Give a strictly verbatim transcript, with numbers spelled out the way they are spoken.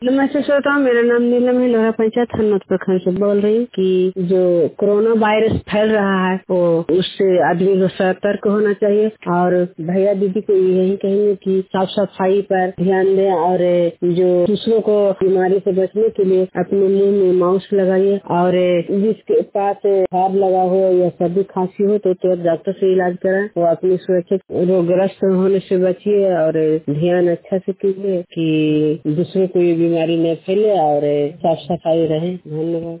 नमस्ते श्रोता, मेरा नाम नीलम है। लोहरा पंचायत हनुमत प्रखंड से बोल रही हूँ कि जो कोरोना वायरस फैल रहा है वो उससे आदमी को सतर्क होना चाहिए। और भैया दीदी को यही कहेंगे कि साफ सफाई पर ध्यान दें और जो दूसरों को बीमारी से बचने के लिए अपने मुंह में मास्क लगाइए। और जिसके पास बुखार लगा हो या सर्दी खांसी हो तो तुरंत डॉक्टर से इलाज कराएं। वो अपनी सुरक्षित रोगग्रस्त होने से बचिए और ध्यान अच्छा से कीजिए कि दूसरे को बीमारी न फैले और साफ सफाई रहे। धन्यवाद।